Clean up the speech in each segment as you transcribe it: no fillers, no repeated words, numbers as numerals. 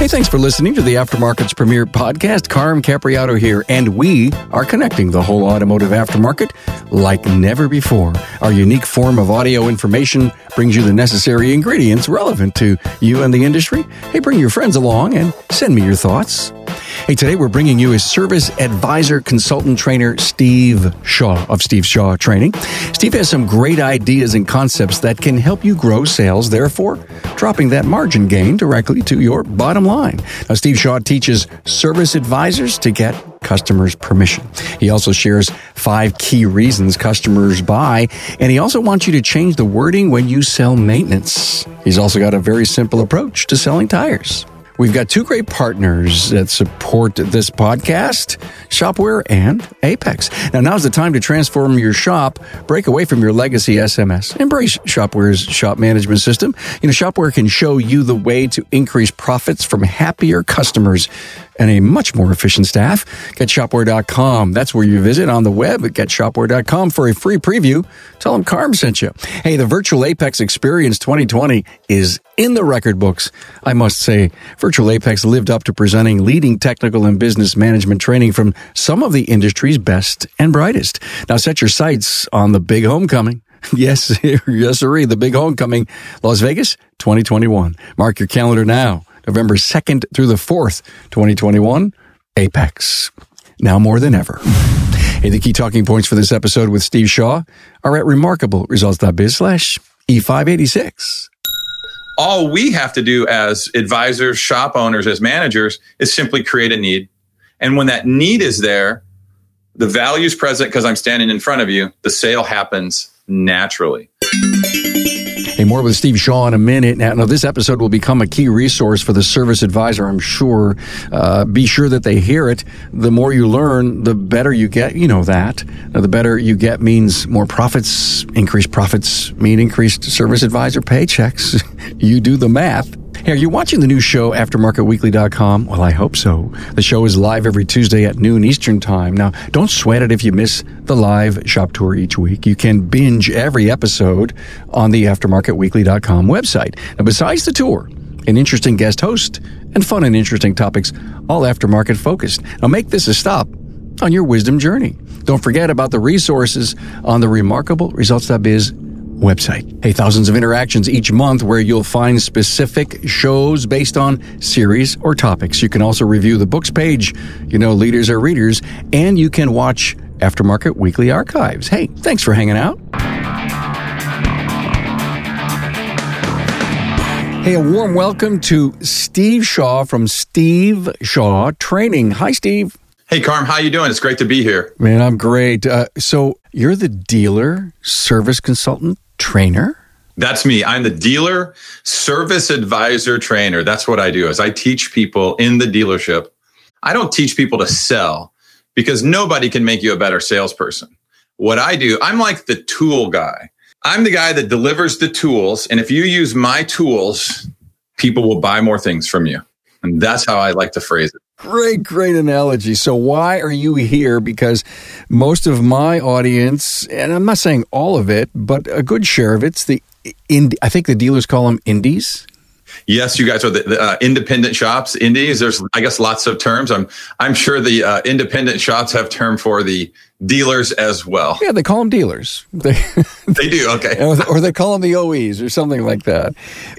Hey, thanks for listening to the Aftermarket's premier podcast. Carm Capriato here, and we are connecting the whole automotive aftermarket like never before. Our unique form of audio information brings you the necessary ingredients relevant to you and the industry. Hey, bring your friends along and send me your thoughts. Hey, today we're bringing you a service advisor consultant trainer, Steve Shaw of Steve Shaw Training. Steve has some great ideas and concepts that can help you grow sales, therefore dropping that margin gain directly to your bottom line. Now, Steve Shaw teaches service advisors to get customers' permission. He also shares 5 key reasons customers buy, and he also wants you to change the wording when you sell maintenance. He's also got a very simple approach to selling tires. We've got 2 great partners that support this podcast, Shopware and Apex. Now, now's the time to transform your shop, break away from your legacy SMS. Embrace Shopware's shop management system. Shopware can show you the way to increase profits from happier customers and a much more efficient staff. GetShopware.com. That's where you visit on the web at GetShopware.com for a free preview. Tell them Carm sent you. Hey, the Virtual Apex Experience 2020 is in the record books. I must say, Virtual Apex lived up to presenting leading technical and business management training from some of the industry's best and brightest. Now set your sights on the big homecoming. Yes, sirree, the big homecoming, Las Vegas 2021. Mark your calendar now. November 2nd through the 4th, 2021, Apex. Now more than ever. Hey, the key talking points for this episode with Steve Shaw are at remarkableresults.biz/E586. All we have to do as advisors, shop owners, as managers is simply create a need. And when that need is there, the value is present because I'm standing in front of you, the sale happens naturally. Hey, more with Steve Shaw in a minute. Now, this episode will become a key resource for the service advisor, I'm sure. Be sure that they hear it. The more you learn, the better you get. You know that. Now, the better you get means more profits. Increased profits mean increased service advisor paychecks. You do the math. Hey, are you watching the new show, AftermarketWeekly.com? Well, I hope so. The show is live every Tuesday at noon Eastern Time. Now, don't sweat it if you miss the live shop tour each week. You can binge every episode on the AftermarketWeekly.com website. Now, besides the tour, an interesting guest host, and fun and interesting topics, all aftermarket focused. Now, make this a stop on your wisdom journey. Don't forget about the resources on the remarkableresults.biz website. Hey, thousands of interactions each month where you'll find specific shows based on series or topics. You can also review the books page. Leaders are readers, and you can watch Aftermarket Weekly archives. Hey, thanks for hanging out. Hey, a warm welcome to Steve Shaw from Steve Shaw Training. Hi, Steve. Hey, Carm, how you doing? It's great to be here. Man, I'm great. So you're the dealer service consultant trainer? That's me. I'm the dealer service advisor trainer. That's what I do, is I teach people in the dealership. I don't teach people to sell because nobody can make you a better salesperson. What I do, I'm like the tool guy. I'm the guy that delivers the tools. And if you use my tools, people will buy more things from you. And that's how I like to phrase it. Great analogy. So why are you here? Because most of my audience, and I'm not saying all of it, but a good share of it's I think the dealers call them indies. Yes, you guys are the independent shops, indies. There's, I guess, lots of terms. I'm sure the independent shops have term for the dealers as well. Yeah, they call them dealers. They do, okay. Or they call them the OEs or something like that.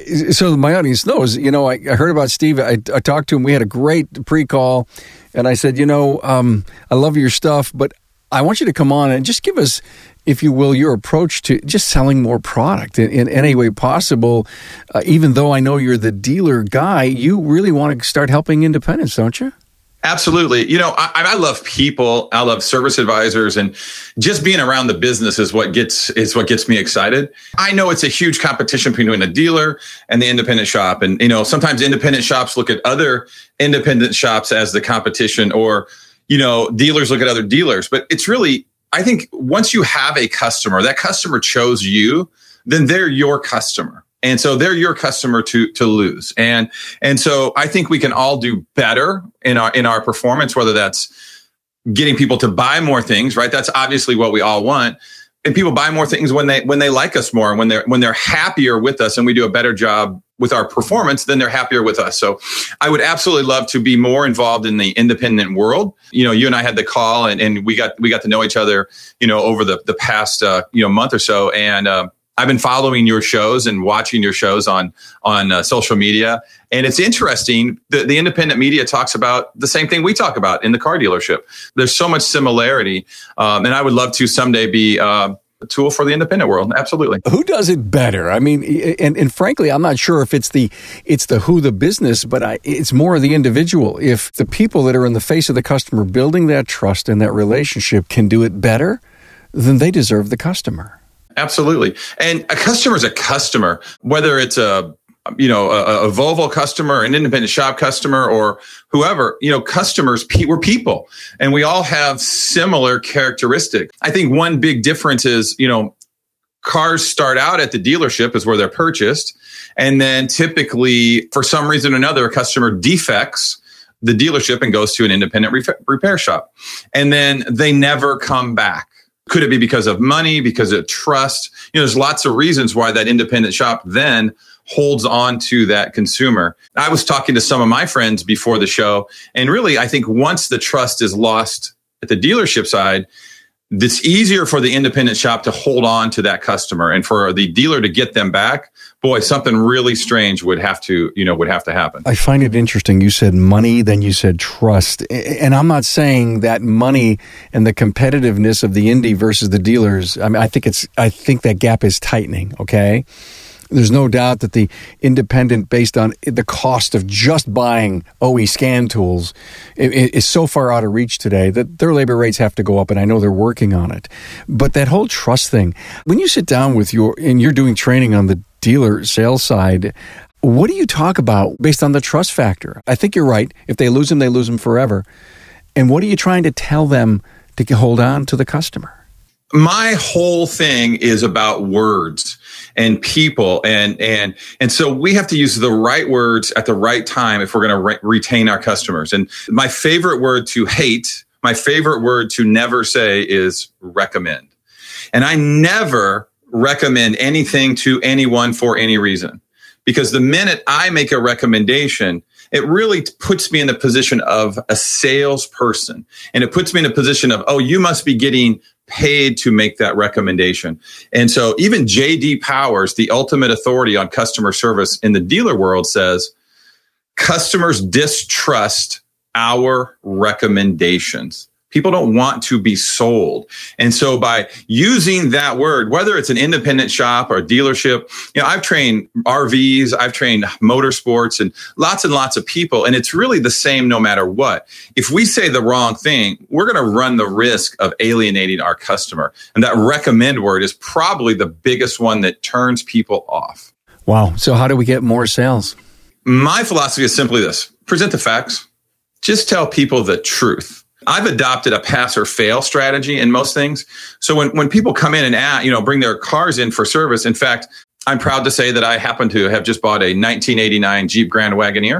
So my audience knows, I heard about Steve. I talked to him. We had a great pre-call. And I said, I love your stuff, but I want you to come on and just give us, if you will, your approach to just selling more product in any way possible. Even though I know you're the dealer guy, you really want to start helping independents, don't you? Absolutely. I love people. I love service advisors, and just being around the business is what gets me excited. I know it's a huge competition between a dealer and the independent shop. And, sometimes independent shops look at other independent shops as the competition, or, dealers look at other dealers. But it's really, I think once you have a customer, that customer chose you, then they're your customer. And so they're your customer to lose. And so I think we can all do better in our performance, whether that's getting people to buy more things, right? That's obviously what we all want. And people buy more things when they like us more, and when they're happier with us, and we do a better job with our performance, then they're happier with us. So I would absolutely love to be more involved in the independent world. You and I had the call and we got to know each other, over the past, month or so. And, I've been following your shows and watching your shows on social media. And it's interesting. The independent media talks about the same thing we talk about in the car dealership. There's so much similarity. And I would love to someday be a tool for the independent world. Absolutely. Who does it better? I mean, and frankly, I'm not sure if it's the who the business, but it's more of the individual. If the people that are in the face of the customer building that trust and that relationship can do it better, then they deserve the customer. Absolutely. And a customer is a customer, whether it's a Volvo customer, an independent shop customer, or whoever, customers, we're people, and we all have similar characteristics. I think one big difference is, cars start out at the dealership is where they're purchased. And then typically, for some reason or another, a customer defects the dealership and goes to an independent repair shop. And then they never come back. Could it be because of money, because of trust? There's lots of reasons why that independent shop then holds on to that consumer. I was talking to some of my friends before the show, and really, I think once the trust is lost at the dealership side, it's easier for the independent shop to hold on to that customer, and for the dealer to get them back. Boy, something really strange would have to happen. I find it interesting. You said money, then you said trust. And I'm not saying that money and the competitiveness of the indie versus the dealers. I mean, I think that gap is tightening. Okay. There's no doubt that the independent, based on the cost of just buying OE scan tools, is so far out of reach today that their labor rates have to go up, and I know they're working on it. But that whole trust thing, when you sit down with and you're doing training on the dealer sales side, what do you talk about based on the trust factor? I think you're right. If they lose them forever. And what are you trying to tell them to hold on to the customer? My whole thing is about words and people. And so we have to use the right words at the right time if we're going to retain our customers. And my favorite word to hate, my favorite word to never say is recommend. And I never recommend anything to anyone for any reason, because the minute I make a recommendation, it really puts me in the position of a salesperson, and it puts me in a position of, oh, you must be getting paid to make that recommendation. And so even J.D. Powers, the ultimate authority on customer service in the dealer world, says customers distrust our recommendations. People don't want to be sold. And so by using that word, whether it's an independent shop or a dealership, I've trained RVs, I've trained motorsports and lots of people. And it's really the same no matter what. If we say the wrong thing, we're going to run the risk of alienating our customer. And that recommend word is probably the biggest one that turns people off. Wow. So how do we get more sales? My philosophy is simply this: present the facts. Just tell people the truth. I've adopted a pass or fail strategy in most things. So when people come in and bring their cars in for service, in fact, I'm proud to say that I happen to have just bought a 1989 Jeep Grand Wagoneer,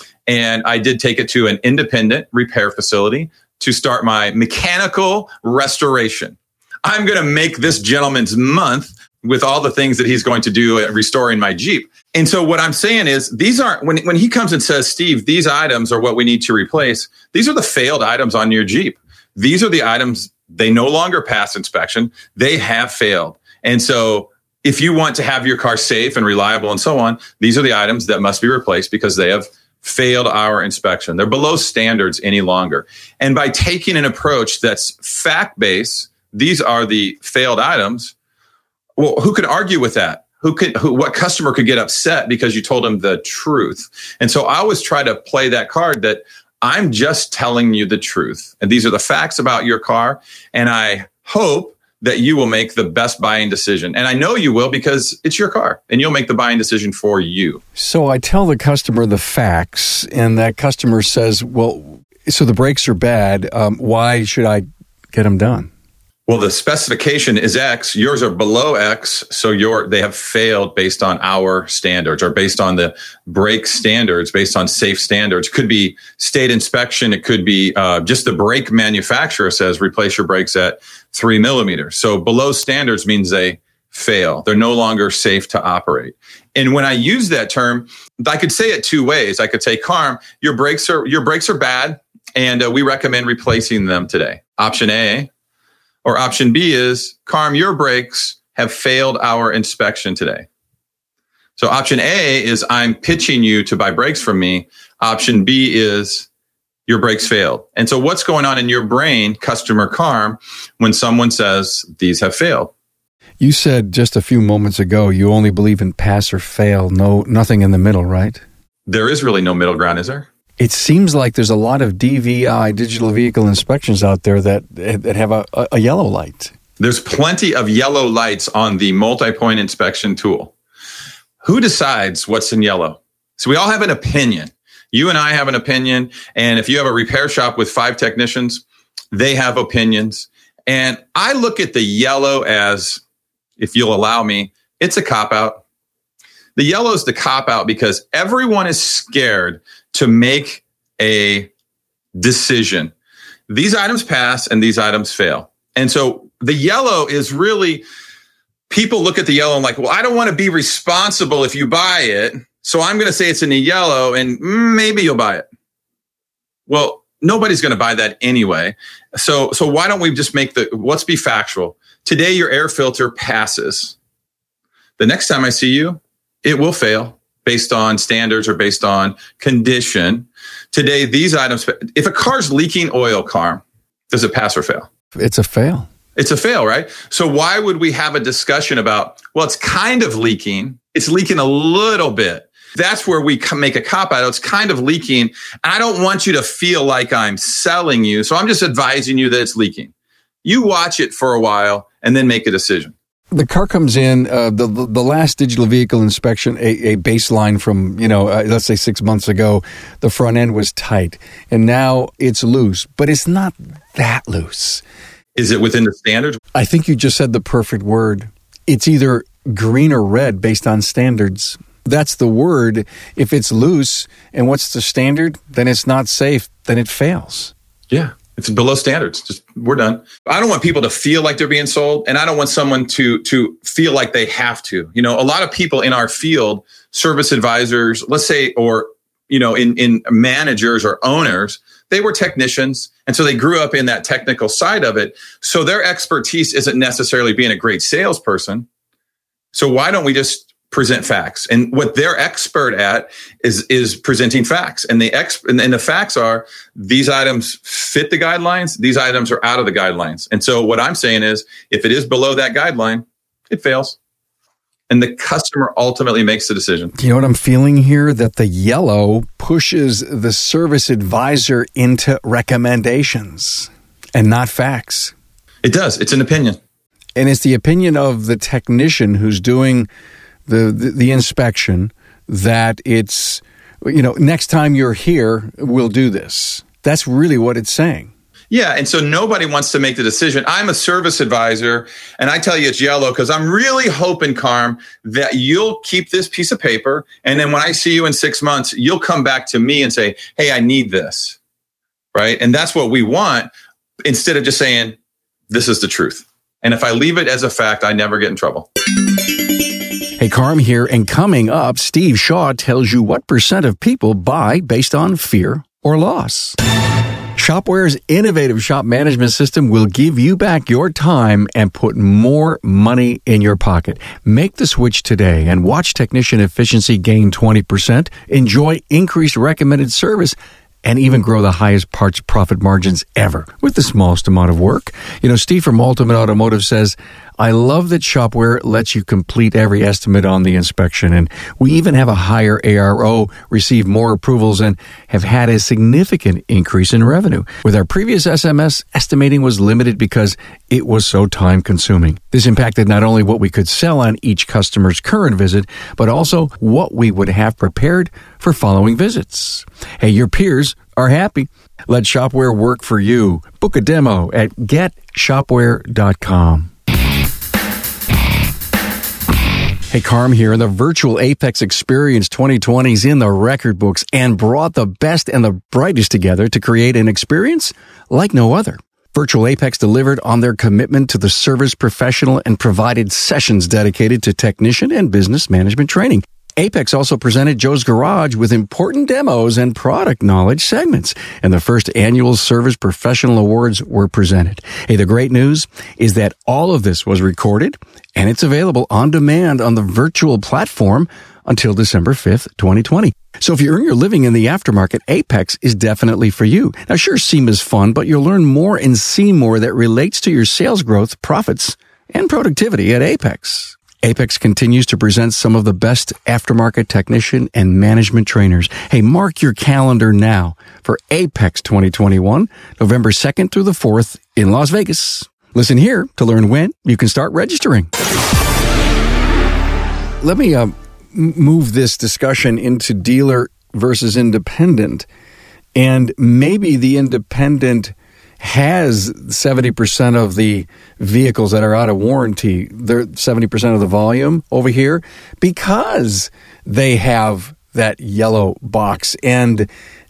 and I did take it to an independent repair facility to start my mechanical restoration. I'm going to make this gentleman's month with all the things that he's going to do at restoring my Jeep. And so what I'm saying is, these aren't, when he comes and says, Steve, these items are what we need to replace, these are the failed items on your Jeep. These are the items, they no longer pass inspection. They have failed. And so if you want to have your car safe and reliable and so on, these are the items that must be replaced because they have failed our inspection. They're below standards any longer. And by taking an approach that's fact-based, these are the failed items. Well, who could argue with that? What customer could get upset because you told them the truth? And so I always try to play that card that I'm just telling you the truth. And these are the facts about your car. And I hope that you will make the best buying decision. And I know you will, because it's your car and you'll make the buying decision for you. So I tell the customer the facts, and that customer says, well, so the brakes are bad. Why should I get them done? Well, the specification is X, yours are below X, so they have failed based on our standards, or based on the brake standards, based on safe standards. Could be state inspection. It could be just the brake manufacturer says replace your brakes at 3 millimeters. So below standards means they fail. They're no longer safe to operate. And when I use that term, I could say it two ways. I could say, Carm, your brakes are bad, and we recommend replacing them today. Option A. Or option B is, Carm, your brakes have failed our inspection today. So option A is, I'm pitching you to buy brakes from me. Option B is, your brakes failed. And so what's going on in your brain, customer Carm, when someone says these have failed? You said just a few moments ago you only believe in pass or fail, nothing in the middle, right? There is really no middle ground, is there? It seems like there's a lot of DVI, digital vehicle inspections out there that have a yellow light. There's plenty of yellow lights on the multi-point inspection tool. Who decides what's in yellow? So we all have an opinion. You and I have an opinion. And if you have a repair shop with 5 technicians, they have opinions. And I look at the yellow as, if you'll allow me, it's a cop-out. The yellow is the cop-out because everyone is scared to make a decision. These items pass and these items fail. And so the yellow is really, people look at the yellow and like, well, I don't want to be responsible if you buy it. So I'm going to say it's in the yellow and maybe you'll buy it. Well, nobody's going to buy that anyway. So why don't we just let's be factual. Today, your air filter passes. The next time I see you, it will fail based on standards or based on condition. Today, these items, if a car's leaking oil, Carm, does it pass or fail? It's a fail. It's a fail, right? So why would we have a discussion about, well, it's kind of leaking. It's leaking a little bit. That's where we make a cop out. It's kind of leaking. I don't want you to feel like I'm selling you. So I'm just advising you that it's leaking. You watch it for a while and then make a decision. The car comes in, the last digital vehicle inspection, a baseline from, let's say 6 months ago, the front end was tight and now it's loose, but it's not that loose. Is it within the standards? I think you just said the perfect word. It's either green or red based on standards. That's the word. If it's loose and what's the standard, then it's not safe, then it fails. Yeah. It's below standards. We're done. I don't want people to feel like they're being sold, and I don't want someone to feel like they have to. A lot of people in our field, service advisors, let's say, or in managers or owners, they were technicians, and so they grew up in that technical side of it. So their expertise isn't necessarily being a great salesperson. So why don't we just present facts? And what they're expert at is presenting facts. And the facts are, these items fit the guidelines. These items are out of the guidelines. And so what I'm saying is, if it is below that guideline, it fails. And the customer ultimately makes the decision. You know what I'm feeling here? That the yellow pushes the service advisor into recommendations and not facts. It does. It's an opinion. And it's the opinion of the technician who's doing the inspection that it's, next time you're here, we'll do this. That's really what it's saying. Yeah. And so nobody wants to make the decision. I'm a service advisor and I tell you it's yellow because I'm really hoping, Carm, that you'll keep this piece of paper. And then when I see you in 6 months, you'll come back to me and say, hey, I need this. Right. And that's what we want, instead of just saying, this is the truth. And if I leave it as a fact, I never get in trouble. Hey, Carm here, and coming up, Steve Shaw tells you what % of people buy based on fear or loss. Shopware's innovative shop management system will give you back your time and put more money in your pocket. Make the switch today and watch technician efficiency gain 20%, enjoy increased recommended service, and even grow the highest parts profit margins ever with the smallest amount of work. Steve from Ultimate Automotive says, I love that Shopware lets you complete every estimate on the inspection. And we even have a higher ARO, receive more approvals, and have had a significant increase in revenue. With our previous SMS, estimating was limited because it was so time consuming. This impacted not only what we could sell on each customer's current visit, but also what we would have prepared for following visits. Hey, your peers are happy. Let Shopware work for you. Book a demo at getshopware.com. Hey, Carm here. The virtual Apex Experience 2020 is in the record books and brought the best and the brightest together to create an experience like no other. Virtual Apex delivered on their commitment to the service professional and provided sessions dedicated to technician and business management training. Apex also presented Joe's Garage with important demos and product knowledge segments, and the first annual Service Professional Awards were presented. Hey, the great news is that all of this was recorded, and it's available on demand on the virtual platform until December 5th, 2020. So if you earn your living in the aftermarket, Apex is definitely for you. Now, sure, SEMA is fun, but you'll learn more and see more that relates to your sales growth, profits, and productivity at Apex. Apex continues to present some of the best aftermarket technician and management trainers. Hey, mark your calendar now for Apex 2021, November 2nd through the 4th in Las Vegas. Listen here to learn when you can start registering. Let me move this discussion into dealer versus independent. And maybe the independent has 70% of the vehicles that are out of warranty. They're 70% of the volume over here because they have that yellow box and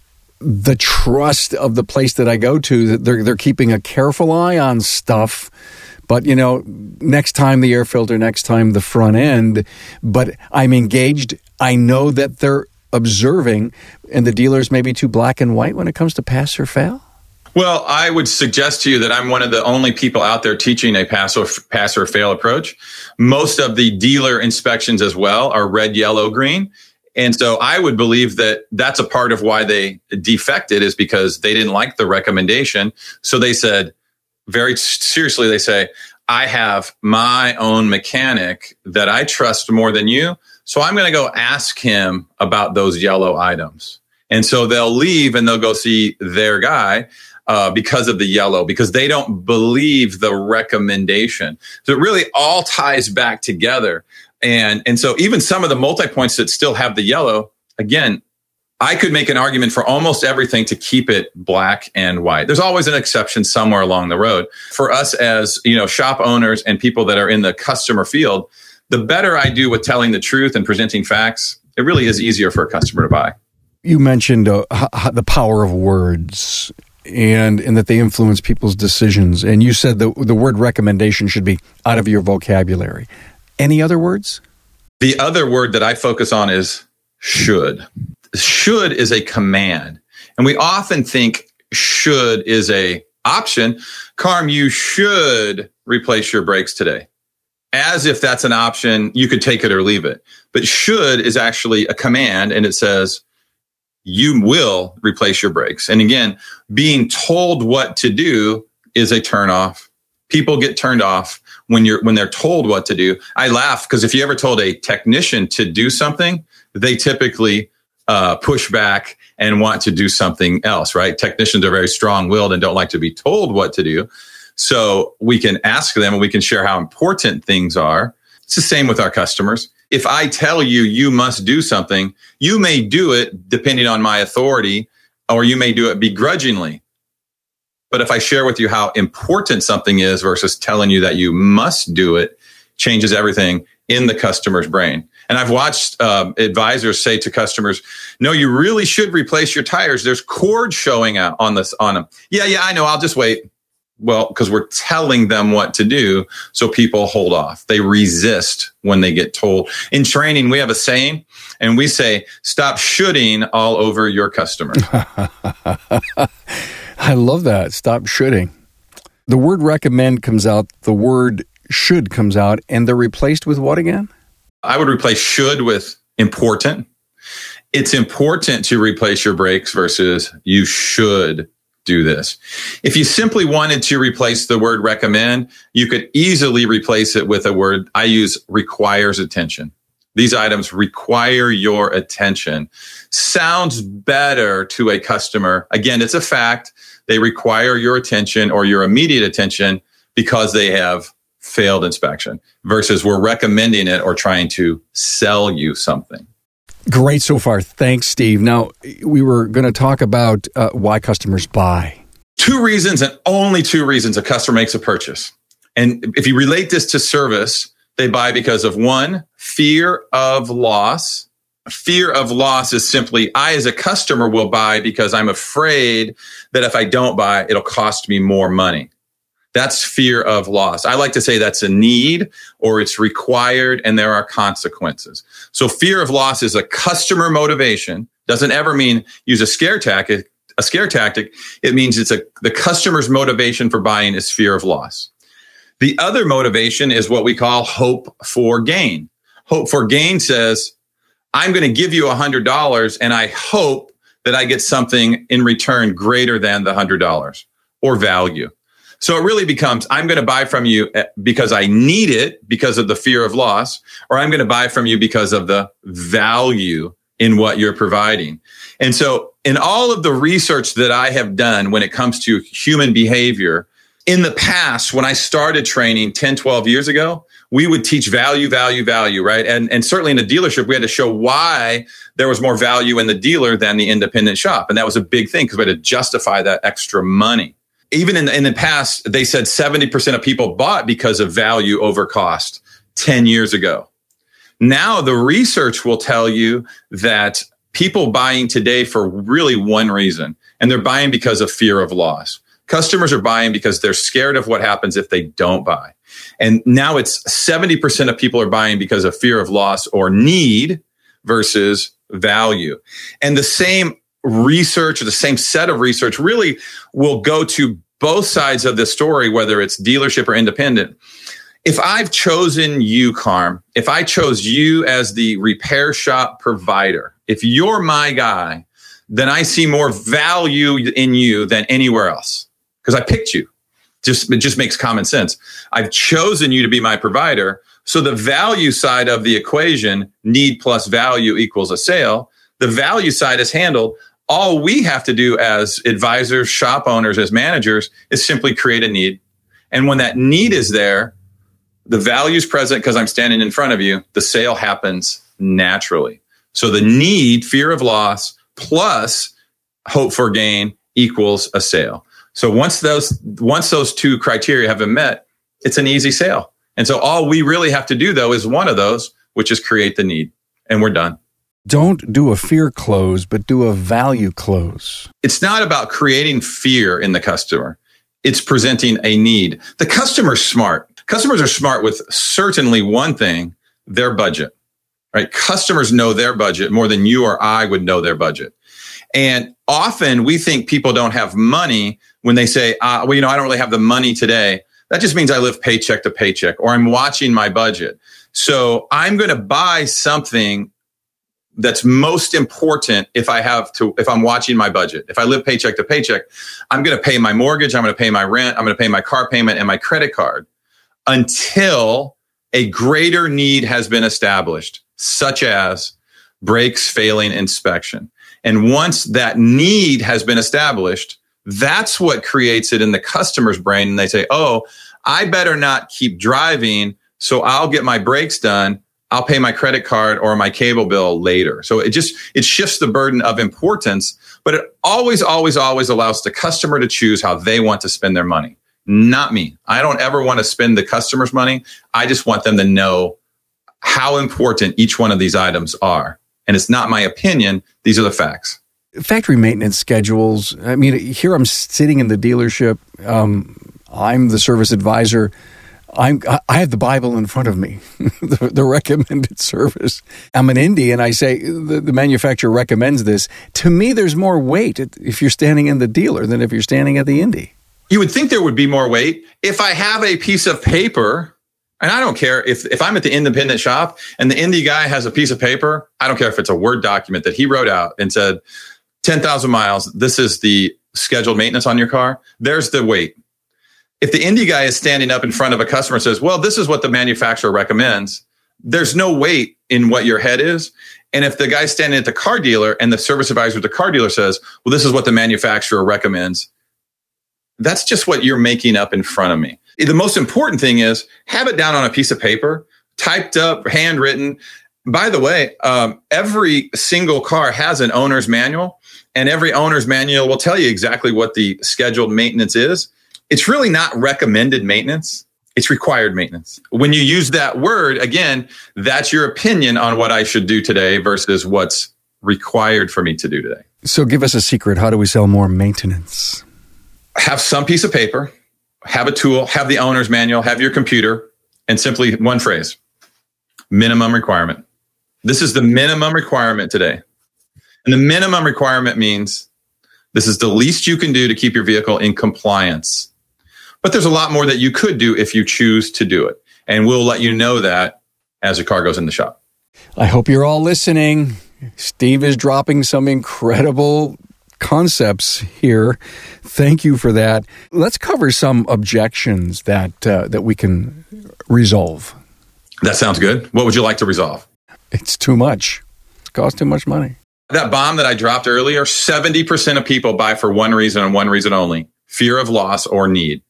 the trust of the place that I go to. They're keeping a careful eye on stuff. But, you know, next time the air filter, next time the front end. But I'm engaged. I know that they're observing, and the dealers may be too black and white when it comes to pass or fail. Well, I would suggest to you that I'm one of the only people out there teaching a pass or fail approach. Most of the dealer inspections as well are red, yellow, green. And so I would believe that that's a part of why they defected, is because they didn't like the recommendation. So they said, very seriously, they say, I have my own mechanic that I trust more than you. So I'm going to go ask him about those yellow items. And so they'll leave and they'll go see their guy because of the yellow, because they don't believe the recommendation. So it really all ties back together. And so even some of the multi-points that still have the yellow, again, I could make an argument for almost everything to keep it black and white. There's always an exception somewhere along the road. For us as, you know, shop owners and people that are in the customer field, the better I do with telling the truth and presenting facts, it really is easier for a customer to buy. You mentioned the power of words and that they influence people's decisions. And you said the word recommendation should be out of your vocabulary. Any other words? The other word that I focus on is should. Should is a command. And we often think should is a option. Carm, you should replace your brakes today. As if that's an option, you could take it or leave it. But should is actually a command, and it says you will replace your brakes. And again, being told what to do is a turnoff. People get turned off when they're told what to do. I laugh because if you ever told a technician to do something, they typically push back and want to do something else, right? Technicians are very strong-willed and don't like to be told what to do. So we can ask them and we can share how important things are. It's the same with our customers. If I tell you, you must do something, you may do it depending on my authority, or you may do it begrudgingly. But if I share with you how important something is versus telling you that you must do it, changes everything in the customer's brain. And I've watched advisors say to customers, no, you really should replace your tires. There's cord showing out on them. Yeah, I know. I'll just wait. Well, because we're telling them what to do. So people hold off. They resist when they get told. In training, we have a saying, and we say, stop shoulding all over your customer. I love that. Stop shoulding. The word recommend comes out. The word should comes out. And they're replaced with what again? I would replace should with important. It's important to replace your brakes versus you should do this. If you simply wanted to replace the word recommend, you could easily replace it with a word I use, requires attention. These items require your attention. Sounds better to a customer. Again, it's a fact. They require your attention or your immediate attention because they have failed inspection versus we're recommending it or trying to sell you something. Great so far. Thanks, Steve. Now, we were going to talk about why customers buy. 2 reasons and only 2 reasons a customer makes a purchase. And if you relate this to service, they buy because of 1, fear of loss. Fear of loss is simply, I as a customer will buy because I'm afraid that if I don't buy, it'll cost me more money. That's fear of loss. I like to say that's a need or it's required and there are consequences. So fear of loss is a customer motivation. Doesn't ever mean use a scare tactic. It means it's the customer's motivation for buying is fear of loss. The other motivation is what we call hope for gain. Hope for gain says, I'm going to give you $100 and I hope that I get something in return greater than the $100 or value. So it really becomes, I'm going to buy from you because I need it because of the fear of loss, or I'm going to buy from you because of the value in what you're providing. And so in all of the research that I have done when it comes to human behavior, in the past, when I started training 10, 12 years ago, we would teach value, right? And certainly in the dealership, we had to show why there was more value in the dealer than the independent shop. And that was a big thing because we had to justify that extra money. Even in the past, they said 70% of people bought because of value over cost 10 years ago. Now the research will tell you that people buying today for really one reason, and they're buying because of fear of loss. Customers are buying because they're scared of what happens if they don't buy. And now it's 70% of people are buying because of fear of loss or need versus value. And the same research or the same set of research really will go to both sides of the story, whether it's dealership or independent. If I've chosen you, Carm, if I chose you as the repair shop provider, if you're my guy, then I see more value in you than anywhere else because I picked you. It just makes common sense. I've chosen you to be my provider. So the value side of the equation, need plus value equals a sale. The value side is handled. All we have to do as advisors, shop owners, as managers is simply create a need. And when that need is there, the value is present because I'm standing in front of you. The sale happens naturally. So the need, fear of loss, plus hope for gain equals a sale. So once those two criteria have been met, it's an easy sale. And so all we really have to do, though, is one of those, which is create the need. And we're done. Don't do a fear close, but do a value close. It's not about creating fear in the customer. It's presenting a need. The customer's smart. Customers are smart with certainly one thing, their budget, right? Customers know their budget more than you or I would know their budget. And often we think people don't have money when they say, I don't really have the money today. That just means I live paycheck to paycheck, or I'm watching my budget. So I'm going to buy something that's most important if I'm watching my budget. If I live paycheck to paycheck, I'm going to pay my mortgage, I'm going to pay my rent, I'm going to pay my car payment and my credit card until a greater need has been established, such as brakes failing inspection. And once that need has been established, that's what creates it in the customer's brain. And they say, oh, I better not keep driving, so I'll get my brakes done. I'll pay my credit card or my cable bill later. So it shifts the burden of importance, but it always allows the customer to choose how they want to spend their money, not me. I don't ever want to spend the customer's money. I just want them to know how important each one of these items are. And it's not my opinion. These are the facts. Factory maintenance schedules. I mean, here I'm sitting in the dealership. I'm the service advisor. I have the Bible in front of me, the recommended service. I'm an Indy, and I say the manufacturer recommends this. To me, there's more weight if you're standing in the dealer than if you're standing at the Indy. You would think there would be more weight. If I have a piece of paper, and I don't care if I'm at the independent shop and the Indy guy has a piece of paper, I don't care if it's a Word document that he wrote out and said, 10,000 miles, this is the scheduled maintenance on your car. There's the weight. If the Indy guy is standing up in front of a customer and says, well, this is what the manufacturer recommends, there's no weight in what your head is. And if the guy's standing at the car dealer and the service advisor at the car dealer says, well, this is what the manufacturer recommends, that's just what you're making up in front of me. The most important thing is have it down on a piece of paper, typed up, handwritten. By the way, every single car has an owner's manual, and every owner's manual will tell you exactly what the scheduled maintenance is. It's really not recommended maintenance. It's required maintenance. When you use that word, again, that's your opinion on what I should do today versus what's required for me to do today. So give us a secret. How do we sell more maintenance? Have some piece of paper have a tool, have the owner's manual, have your computer, and simply one phrase, minimum requirement. This is the minimum requirement today. And the minimum requirement means this is the least you can do to keep your vehicle in compliance. But there's a lot more that you could do if you choose to do it. And we'll let you know that as your car goes in the shop. I hope you're all listening. Steve is dropping some incredible concepts here. Thank you for that. Let's cover some objections that we can resolve. That sounds good. What would you like to resolve? It's too much. It costs too much money. That bomb that I dropped earlier, 70% of people buy for one reason and one reason only, fear of loss or need.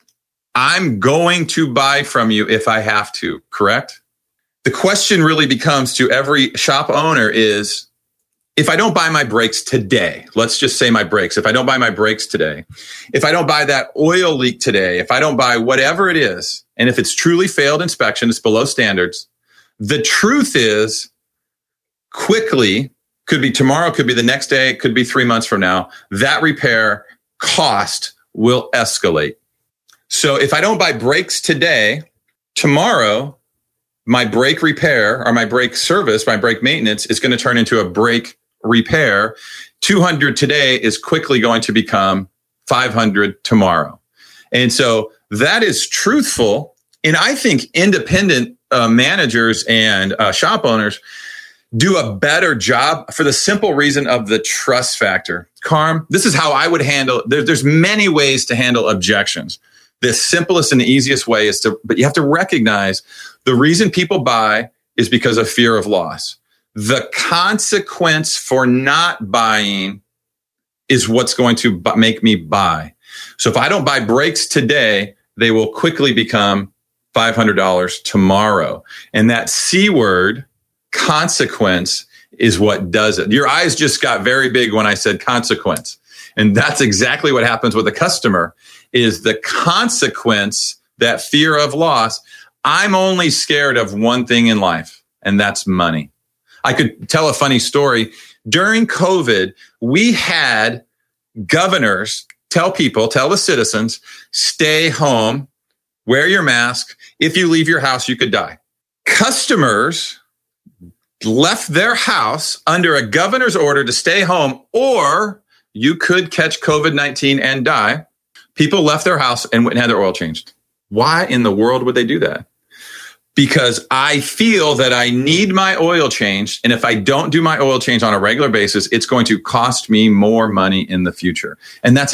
I'm going to buy from you if I have to, correct? The question really becomes to every shop owner is, if I don't buy my brakes today, let's just say my brakes, if I don't buy my brakes today, if I don't buy that oil leak today, if I don't buy whatever it is, and if it's truly failed inspection, it's below standards, the truth is quickly, could be tomorrow, could be the next day, it could be 3 months from now, that repair cost will escalate. So if I don't buy brakes today, tomorrow, my brake repair or my brake service, my brake maintenance is going to turn into a brake repair. 200 today is quickly going to become 500 tomorrow. And so that is truthful. And I think independent managers and shop owners do a better job for the simple reason of the trust factor. Carm, this is how I would handle, there's many ways to handle objections. The simplest and the easiest way is but you have to recognize the reason people buy is because of fear of loss. The consequence for not buying is what's going to make me buy. So if I don't buy brakes today, they will quickly become $500 tomorrow. And that C word, consequence, is what does it. Your eyes just got very big when I said consequence. And that's exactly what happens with a customer is the consequence, that fear of loss. I'm only scared of one thing in life, and that's money. I could tell a funny story. During COVID, we had governors tell the citizens, stay home, wear your mask. If you leave your house, you could die. Customers left their house under a governor's order to stay home, or you could catch COVID-19 and die. People left their house and went and had their oil changed. Why in the world would they do that? Because I feel that I need my oil changed. And if I don't do my oil change on a regular basis, it's going to cost me more money in the future. And that's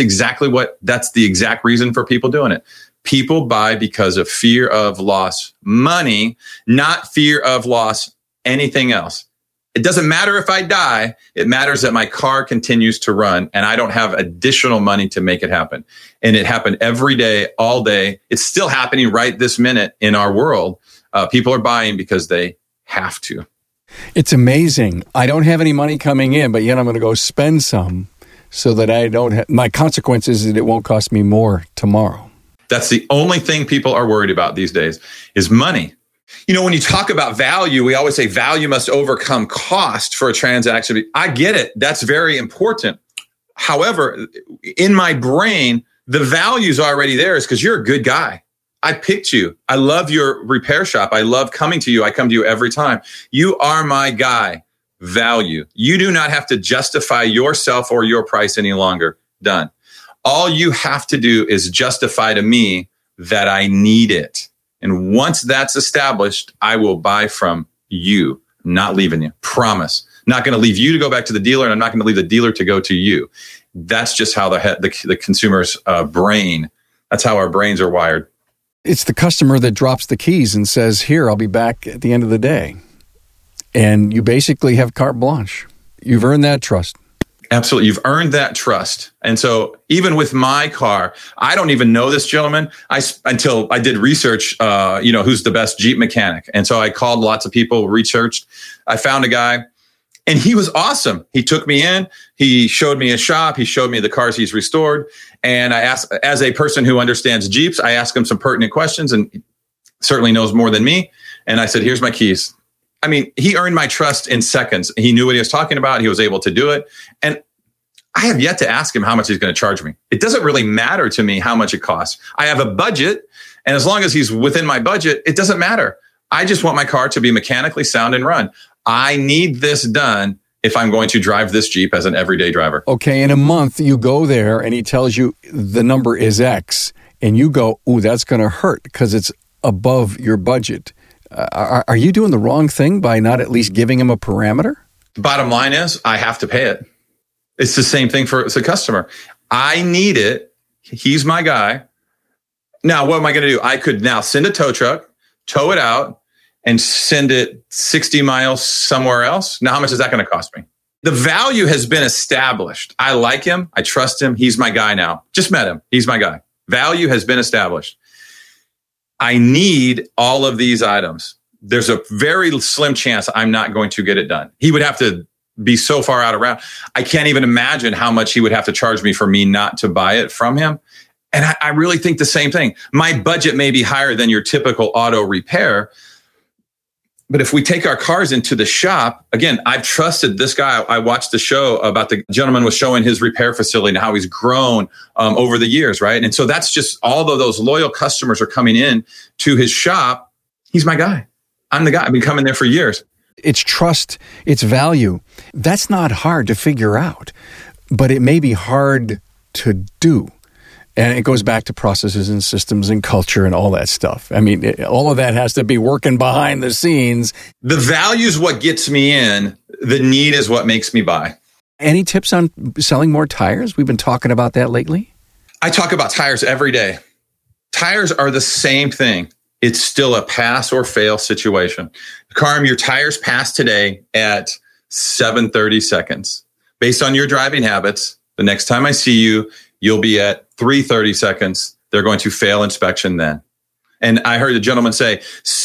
the exact reason for people doing it. People buy because of fear of loss money, not fear of loss anything else. It doesn't matter if I die. It matters that my car continues to run and I don't have additional money to make it happen. And it happened every day, all day. It's still happening right this minute in our world. People are buying because they have to. It's amazing. I don't have any money coming in, but yet I'm going to go spend some so that I don't have, my consequence is that it won't cost me more tomorrow. That's the only thing people are worried about these days is money. You know, when you talk about value, we always say value must overcome cost for a transaction. I get it. That's very important. However, in my brain, the value's already there is because you're a good guy. I picked you. I love your repair shop. I love coming to you. I come to you every time. You are my guy. Value. You do not have to justify yourself or your price any longer. Done. All you have to do is justify to me that I need it. And once that's established, I will buy from you, not leaving you. Promise. Not going to leave you to go back to the dealer, and I'm not going to leave the dealer to go to you. That's just how the consumer's brain, that's how our brains are wired. It's the customer that drops the keys and says, here, I'll be back at the end of the day. And you basically have carte blanche. You've earned that trust. Absolutely. You've earned that trust. And so even with my car, I don't even know this gentleman until I did research, who's the best Jeep mechanic. And so I called lots of people, researched. I found a guy and he was awesome. He took me in. He showed me a shop. He showed me the cars he's restored. And I asked, as a person who understands Jeeps, I asked him some pertinent questions and he certainly knows more than me. And I said, here's my keys. I mean, he earned my trust in seconds. He knew what he was talking about. He was able to do it. And I have yet to ask him how much he's going to charge me. It doesn't really matter to me how much it costs. I have a budget, and as long as he's within my budget, it doesn't matter. I just want my car to be mechanically sound and run. I need this done if I'm going to drive this Jeep as an everyday driver. Okay, in a month, you go there and he tells you the number is X, and you go, ooh, that's going to hurt because it's above your budget. Are you doing the wrong thing by not at least giving him a parameter? Bottom line is, I have to pay it. It's the same thing for the customer. I need it. He's my guy. Now, what am I going to do? I could now send a tow truck, tow it out, and send it 60 miles somewhere else. Now, how much is that going to cost me? The value has been established. I like him. I trust him. He's my guy now. Just met him. He's my guy. Value has been established. I need all of these items. There's a very slim chance I'm not going to get it done. He would have to be so far out of route. I can't even imagine how much he would have to charge me for me not to buy it from him. And I really think the same thing. My budget may be higher than your typical auto repair. But if we take our cars into the shop, again, I've trusted this guy. I watched the show about the gentleman was showing his repair facility and how he's grown over the years, right? And so that's just, although those loyal customers are coming in to his shop, he's my guy. I'm the guy. I've been coming there for years. It's trust, it's value. That's not hard to figure out, but it may be hard to do. And it goes back to processes and systems and culture and all that stuff. I mean, all of that has to be working behind the scenes. The value is what gets me in. The need is what makes me buy. Any tips on selling more tires? We've been talking about that lately. I talk about tires every day. Tires are the same thing. It's still a pass or fail situation. Carm, your tires pass today at 7:30 seconds. Based on your driving habits, the next time I see you, you'll be at 3:30 seconds. They're going to fail inspection then. And I heard a gentleman say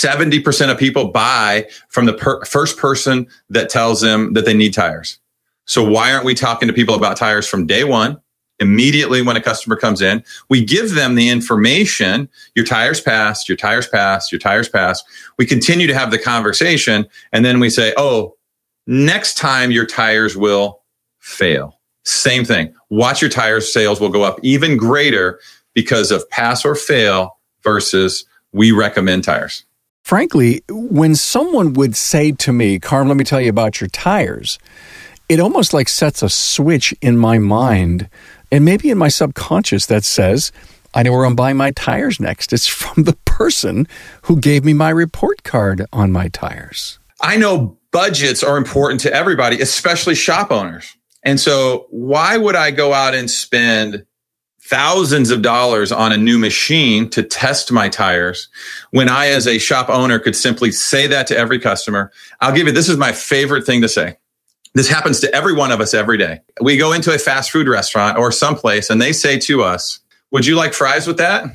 70% of people buy from the first person that tells them that they need tires. So why aren't we talking to people about tires from day one? Immediately when a customer comes in, we give them the information. Your tires passed, your tires passed, your tires passed. We continue to have the conversation. And then we say, oh, next time your tires will fail. Same thing. Watch your tire sales will go up even greater because of pass or fail versus we recommend tires. Frankly, when someone would say to me, Carm, let me tell you about your tires, it almost like sets a switch in my mind and maybe in my subconscious that says, I know where I'm buying my tires next. It's from the person who gave me my report card on my tires. I know budgets are important to everybody, especially shop owners. And so why would I go out and spend thousands of dollars on a new machine to test my tires when I, as a shop owner, could simply say that to every customer? I'll give you, this is my favorite thing to say. This happens to every one of us every day. We go into a fast food restaurant or someplace and they say to us, would you like fries with that?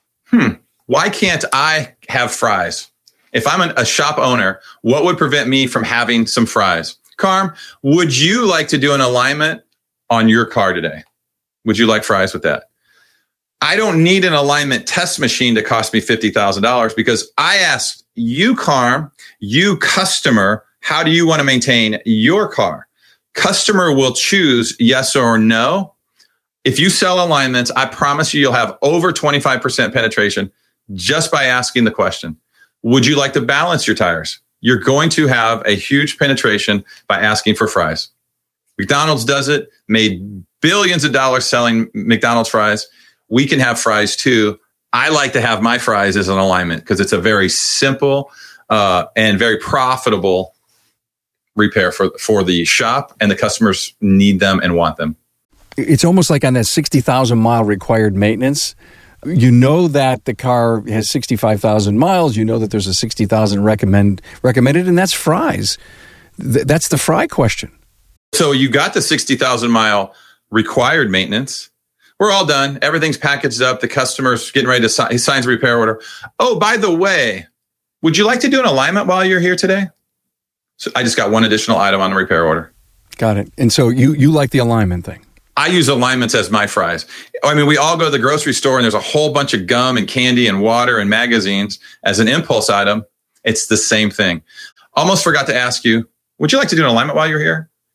Why can't I have fries? If I'm a shop owner, what would prevent me from having some fries? Carm, would you like to do an alignment on your car today? Would you like fries with that? I don't need an alignment test machine to cost me $50,000 because I asked you, Carm, you customer, how do you want to maintain your car? Customer will choose yes or no. If you sell alignments, I promise you'll have over 25% penetration just by asking the question. Would you like to balance your tires? You're going to have a huge penetration by asking for fries. McDonald's does it, made billions of dollars selling McDonald's fries. We can have fries too. I like to have my fries as an alignment because it's a very simple and very profitable repair for the shop, and the customers need them and want them. It's almost like on that 60,000 mile required maintenance. You know that the car has 65,000 miles. You know that there's a 60,000 recommended, and that's fries. That's the fry question. So you got the 60,000 mile required maintenance. We're all done. Everything's packaged up. The customer's getting ready to sign. He signs a repair order. Oh, by the way, would you like to do an alignment while you're here today? So I just got one additional item on the repair order. Got it. And so you like the alignment thing. I use alignments as my fries. I mean, we all go to the grocery store and there's a whole bunch of gum and candy and water and magazines as an impulse item. It's the same thing. Almost forgot to ask you, would you like to do an alignment while you're here?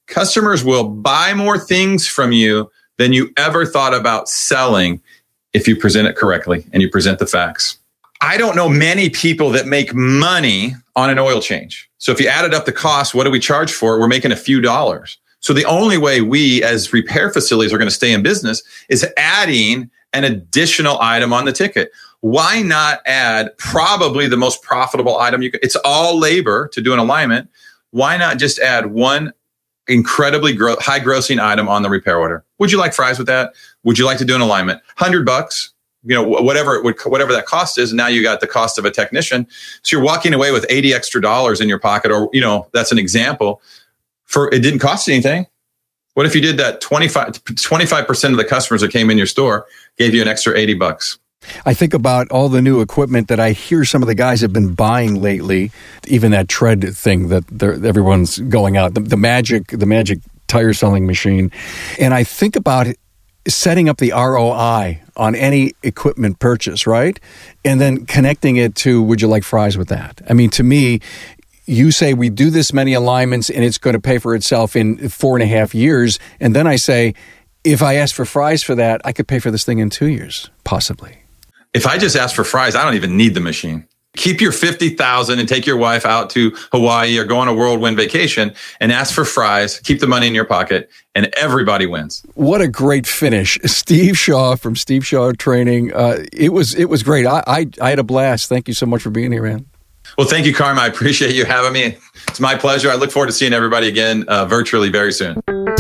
Customers will buy more things from you than you ever thought about selling if you present it correctly and you present the facts. I don't know many people that make money on an oil change. So if you added up the cost, what do we charge for it? We're making a few dollars. So the only way we as repair facilities are going to stay in business is adding an additional item on the ticket. Why not add probably the most profitable item you can? It's all labor to do an alignment. Why not just add one incredibly high grossing item on the repair order? Would you like fries with that? Would you like to do an alignment? $100, whatever that cost is. Now you got the cost of a technician. So you're walking away with $80 extra in your pocket, or, that's an example. It didn't cost anything. What if you did that? 25% of the customers that came in your store gave you an extra $80. I think about all the new equipment that I hear some of the guys have been buying lately, even that tread thing that everyone's going out, the magic tire selling machine. And I think about setting up the ROI on any equipment purchase, right? And then connecting it to, would you like fries with that? I mean, to me, you say we do this many alignments and it's going to pay for itself in 4.5 years. And then I say, if I ask for fries for that, I could pay for this thing in 2 years, possibly. If I just ask for fries, I don't even need the machine. Keep your $50,000 and take your wife out to Hawaii or go on a whirlwind vacation and ask for fries. Keep the money in your pocket and everybody wins. What a great finish. Steve Shaw from Steve Shaw Training. It was great. I had a blast. Thank you so much for being here, man. Well, thank you, Carm. I appreciate you having me. It's my pleasure. I look forward to seeing everybody again virtually very soon.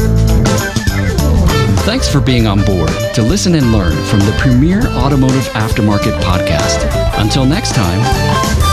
Thanks for being on board to listen and learn from the Premier Automotive Aftermarket Podcast. Until next time.